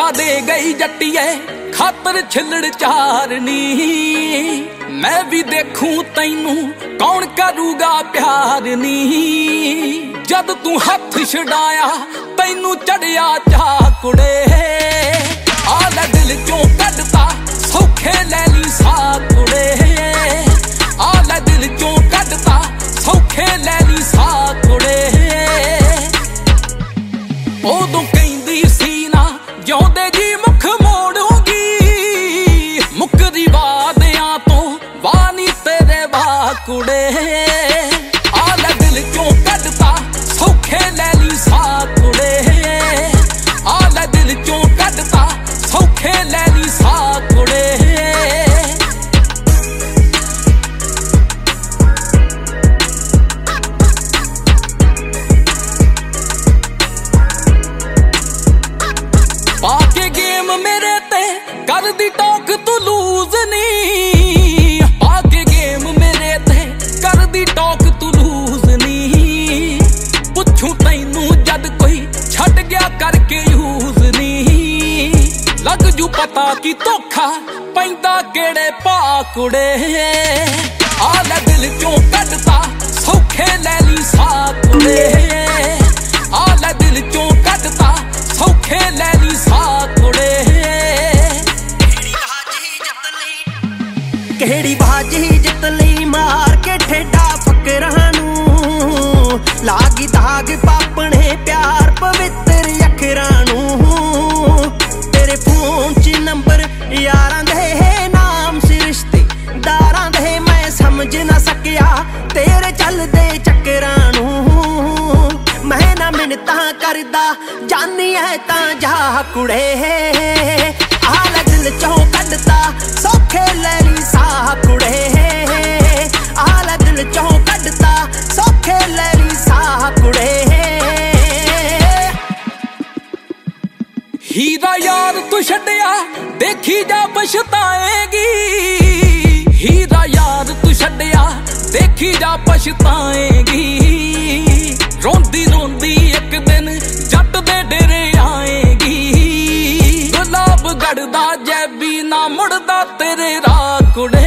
दे गई जट्टिए खातर छिलड़ चारनी, मैं भी देखूं तैनू कौन करूगा प्यार नी। जद तू हथ छड़ाया तैनू चढ़िया चा कुड़े, आले दिल चों कढ़ता सौखे लै ली सा कुड़े, आले दिल चों कढ़ता सौखे लै ली सा कुड़े। उदों कहंदी सी ना जिउंदे जी मुख मोड़ूंगी, मुकरी वादियां तो वाह नी तेरे वाह कुड़े, आले दिल चों कढ़ता सौखे लै ली सा कुड़े, आले दिल चों कढ़ता सौखे लै ली सा कुड़े। पाके गेम मेरे ते कर दी टॉक तू लूज नी, पाके गेम मेरे ते कर दी टॉक तू लूज नी। पुछू तैनू जद कोई छट गया करके यूज नी, लग जू पता की धोखा पैंदा केड़े पा कुड़े, आले दिल चों कढ़ता सौखे लै ली सा कुड़े, आले दिल चों कढ़ता सौखे लै ली सा कुड़े। केड़ी बाजी जित लई मार के ठेडा फकरां नूं, लागी दाग पापणे प्यार पवित्र अखरां नूं। तेरे फोन च नंबर यारां दे नाम सी रिश्तेदारां दे, मैं समझ ना सकिया तेरे चलदे चक्करां नूं। मैं ना मिन्नतां करदा जानी है तां जा कुड़े, आले दिल चों कढ़ता सौखे लै ली सा कुड़े, आले दिल चों कढ़ता सौखे लै ली सा कुड़े। हीरा यार तू छड्डिया देखी जा पछताएगी, हीरा यार तू छड्डिया देखी जा पछताएगी। रोंदी रोंदी एक दिन जट दे डेरे आएगी, गुलाब गढ़दा जैबी ना मुड़दा तेरे राह कुड़े।